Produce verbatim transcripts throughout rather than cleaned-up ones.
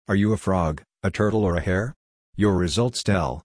Are you a frog, a turtle or a hare? Your results tell.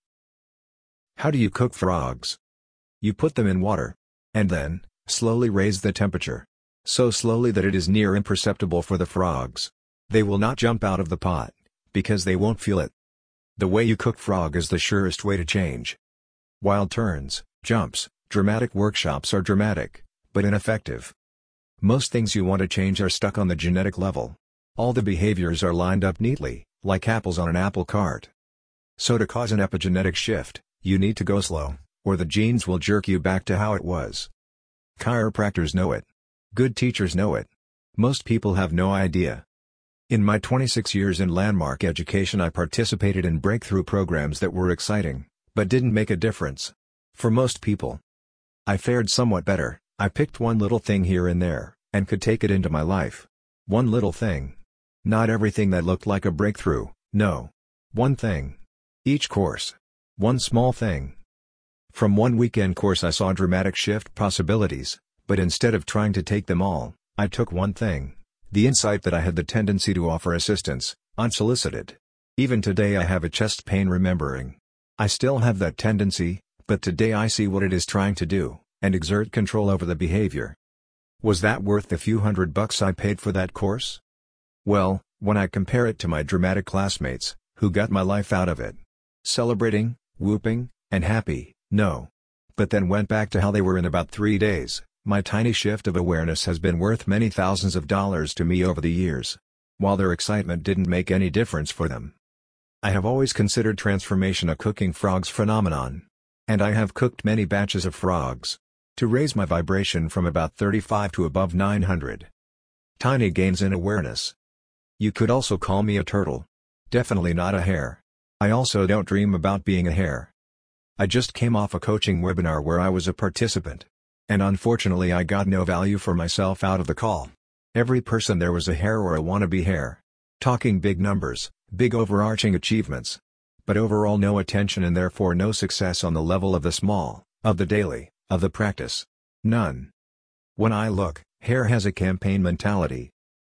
How do you cook frogs? You put them in water. And then, slowly raise the temperature. So slowly that it is near imperceptible for the frogs. They will not jump out of the pot, because they won't feel it. The way you cook frog is the surest way to change. Wild turns, jumps, dramatic workshops are dramatic, but ineffective. Most things you want to change are stuck on the genetic level. All the behaviors are lined up neatly, like apples on an apple cart. So to cause an epigenetic shift, you need to go slow, or the genes will jerk you back to how it was. Chiropractors know it. Good teachers know it. Most people have no idea. In my twenty-six years in landmark education, I participated in breakthrough programs that were exciting, but didn't make a difference. For most people, I fared somewhat better. I picked one little thing here and there, and could take it into my life. One little thing. Not everything that looked like a breakthrough, no. One thing. Each course. One small thing. From one weekend course I saw dramatic shift possibilities, but instead of trying to take them all, I took one thing. The insight that I had the tendency to offer assistance, unsolicited. Even today I have a chest pain remembering. I still have that tendency, but today I see what it is trying to do, and exert control over the behavior. Was that worth the few hundred bucks I paid for that course? Well, when I compare it to my dramatic classmates, who got my life out of it. Celebrating, whooping, and happy, no. But then went back to how they were in about three days, my tiny shift of awareness has been worth many thousands of dollars to me over the years. While their excitement didn't make any difference for them. I have always considered transformation a cooking frogs phenomenon. And I have cooked many batches of frogs. To raise my vibration from about thirty-five to above nine hundred. Tiny gains in awareness. You could also call me a turtle. Definitely not a hare. I also don't dream about being a hare. I just came off a coaching webinar where I was a participant. And unfortunately I got no value for myself out of the call. Every person there was a hare or a wannabe hare. Talking big numbers, big overarching achievements. But overall no attention and therefore no success on the level of the small, of the daily, of the practice. None. When I look, hare has a campaign mentality.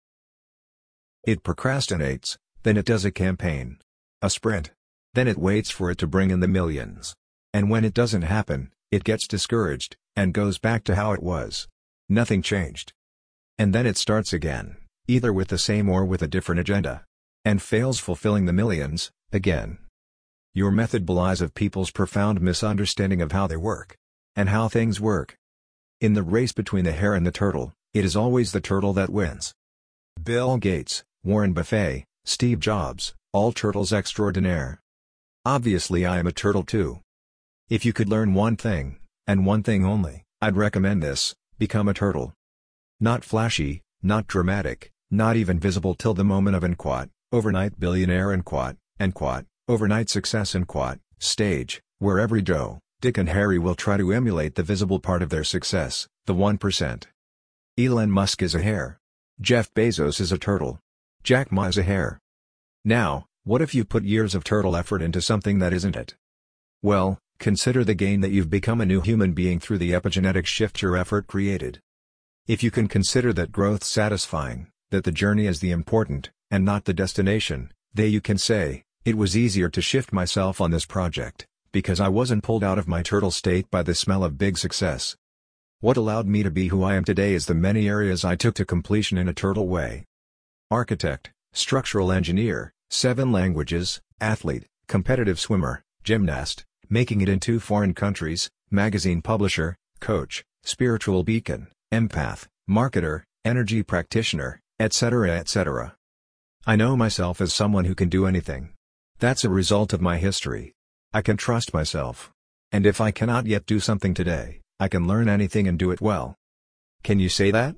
It procrastinates, then it does a campaign. A sprint. Then it waits for it to bring in the millions. And when it doesn't happen, it gets discouraged, and goes back to how it was. Nothing changed. And then it starts again, either with the same or with a different agenda. And fails fulfilling the millions, again. Your method belies of people's profound misunderstanding of how they work. And how things work. In the race between the hare and the turtle, it is always the turtle that wins. Bill Gates, Warren Buffett, Steve Jobs, all turtles extraordinaire. Obviously I am a turtle too. If you could learn one thing, and one thing only, I'd recommend this: become a turtle. Not flashy, not dramatic, not even visible till the moment of unquote, overnight billionaire unquote, unquote, overnight success unquote, stage, where every Joe, Dick and Harry will try to emulate the visible part of their success, the one percent. Elon Musk is a hare. Jeff Bezos is a turtle. Jack Ma is a hare. Now, what if you put years of turtle effort into something that isn't it? Well, consider the gain that you've become a new human being through the epigenetic shift your effort created. If you can consider that growth satisfying, that the journey is the important, and not the destination, then you can say, it was easier to shift myself on this project, because I wasn't pulled out of my turtle state by the smell of big success. What allowed me to be who I am today is the many areas I took to completion in a turtle way. Architect, structural engineer, seven languages, athlete, competitive swimmer, gymnast, making it in two foreign countries, magazine publisher, coach, spiritual beacon, empath, marketer, energy practitioner, et cetera et cetera. I know myself as someone who can do anything. That's a result of my history. I can trust myself. And if I cannot yet do something today, I can learn anything and do it well. Can you say that?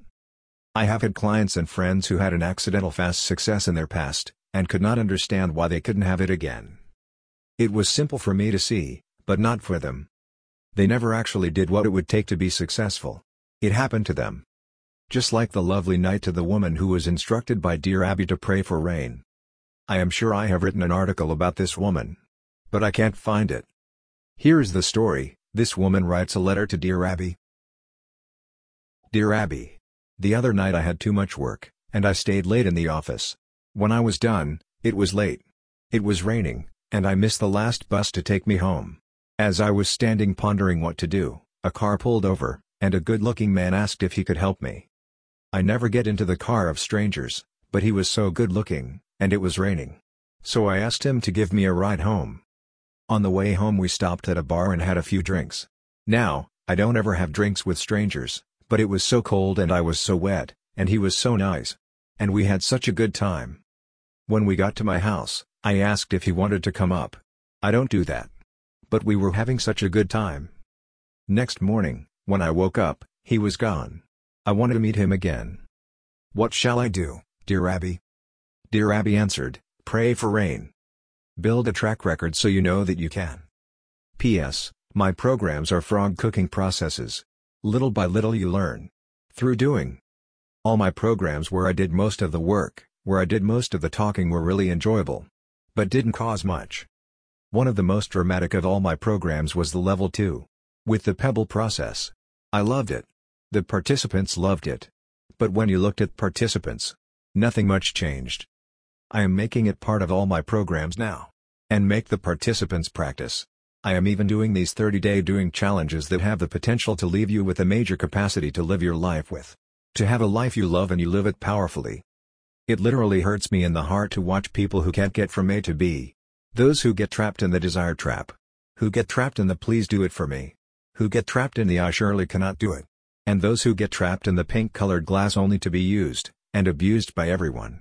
I have had clients and friends who had an accidental fast success in their past, and could not understand why they couldn't have it again. It was simple for me to see, but not for them. They never actually did what it would take to be successful. It happened to them. Just like the lovely night to the woman who was instructed by Dear Abby to pray for rain. I am sure I have written an article about this woman. But I can't find it. Here is the story. This woman writes a letter to Dear Abby. Dear Abby. The other night I had too much work, and I stayed late in the office. When I was done, It was late. It was raining, and I missed the last bus to take me home. As I was standing pondering what to do, a car pulled over, and a good-looking man asked if he could help me. I never get into the car of strangers, but he was so good-looking, and it was raining. So I asked him to give me a ride home. On the way home we stopped at a bar and had a few drinks. Now, I don't ever have drinks with strangers, but it was so cold and I was so wet, and he was so nice. And we had such a good time. When we got to my house, I asked if he wanted to come up. I don't do that. But we were having such a good time. Next morning, when I woke up, he was gone. I wanted to meet him again. What shall I do, dear Abby? Dear Abby answered, pray for rain. Build a track record so you know that you can. P S. My programs are frog cooking processes. Little by little you learn. Through doing. All my programs where I did most of the work, where I did most of the talking were really enjoyable. But didn't cause much. One of the most dramatic of all my programs was the level two. With the Pebble process. I loved it. The participants loved it. But when you looked at participants, nothing much changed. I am making it part of all my programs now. And make the participants practice. I am even doing these thirty-day doing challenges that have the potential to leave you with a major capacity to live your life with. To have a life you love and you live it powerfully. It literally hurts me in the heart to watch people who can't get from A to B. Those who get trapped in the desire trap. Who get trapped in the please do it for me. Who get trapped in the I surely cannot do it. And those who get trapped in the pink-colored glass only to be used, and abused by everyone.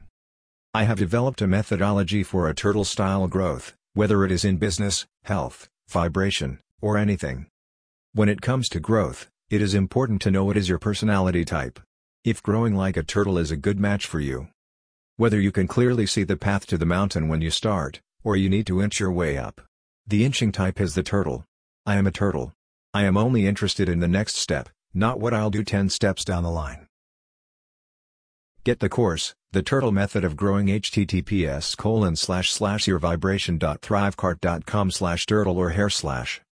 I have developed a methodology for a turtle-style growth, whether it is in business, health, vibration, or anything. When it comes to growth, it is important to know what is your personality type. If growing like a turtle is a good match for you. Whether you can clearly see the path to the mountain when you start, or you need to inch your way up. The inching type is the turtle. I am a turtle. I am only interested in the next step, not what I'll do ten steps down the line. Get the course, The Turtle Method of Growing https colon slash slash yourvibration dot thrivecart dot com slash turtle or hair slash